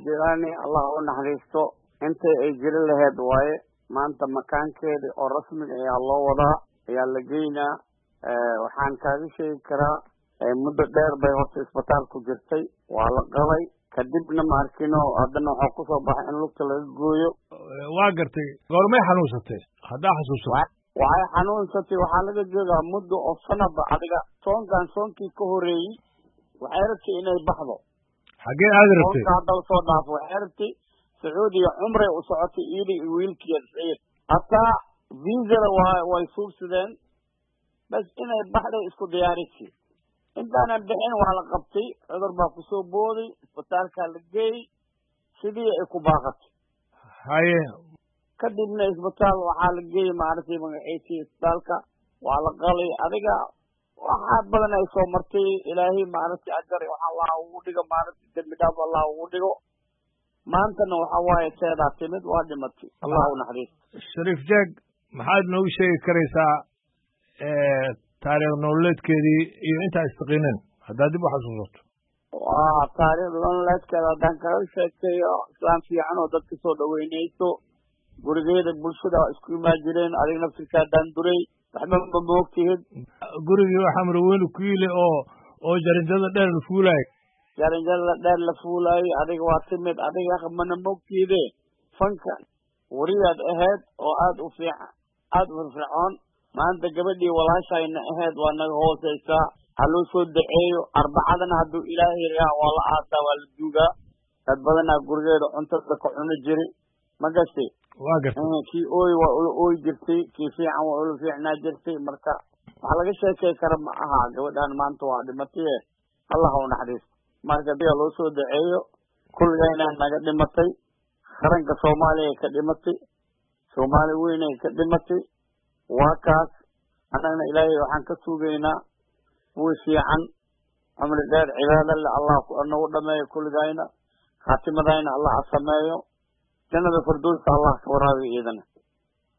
جيراني الله ونحريستو انت اجر لهاد واي ما انت مكان كيدي او رسمي يا الله وضع يا لقينا وحان كاذي شيء كرا مدة دير باي هورت اسبتال كجرتي وعلى قلي كدبنا ماركينو عدنا وحاكو صباح ان لوكت لسقويو واقرتي قولمي حنوستي هدا حسوسو وعي حنوستي وحالك جيغا مدة او سنة بعدها صون كان صون كي كهوري وحيرتي اني بحضو حقين أدرتي صون كان دل صداف وحيرتي سعودي عمري وسعودي إيلي ويلكي الصغير حتى فيزر ويسوق سودان بس إنا بحري اسكو ديارتي انت أنا بحين وعلى قبطي عذر باقصو بودي اسبتال كالجي سيدي اكو باقتي هاي كدبنا اسبتال وحالجي معرفي من عيسي اسبتالك وعلى قلي أدقى waxaad badan ay soo martay ilaahay maaragtay ajar waxa Allah ugu dhigo maaragtay dambidhaaf Allah ugu dhigo maantana waxa waaye teeda timid waa dhimatay Allah u naxariis Sharif Jag maxaad noogu sheegi karaysaa taariikh nololeedkeedii iyo inta istiqiineen haddaad dib u xasuusato waa taariikh nololeedkeeda haddaan kaga sheekeeyo islaan fiican oo dadka soo dhaweynayso gurigeeda bulshada isku imaan jireen adiga naftirkaa daan duray waxba ma moogtihid gurigii waxaa marweyne ku yili oo jaranjada dheer la fuulaay jaranjada dheer la fuulaay adiga waa timid adiga mana moogtihide fanka wariyaad ahayd oo aad u fiican aad u firfircoon maanta gabadhii walaashayna ahayd waa naga hooseysaa ha loo soo daceeyo arbacadana hadduu ilaahay raa waa la aasaa waa la duugaa dad badanaa gurigeeda cuntada ka cuni jiri ma gashay waa gartay kii ooy waa ula ooy jirtay kii fiican waa ula fiicnaa jirtay marka waxa laga sheekay kara ma aha gabadhan maanta waa dhimatay Allah u naxariisto marka biya loo soo daceeyo kulligayna naga dhimatay qaranka Soomaaliya ka dhimatay Soomaali weyn ay ka dhimatay waa kaas anagana ilaahay waxaan ka suugaynaa wuu fiican amri dheer cibaada Allah ku anagu dhameeyo kulligayna khatimadayna Allah sameeyo جنة الفردوس الله كورابي إذن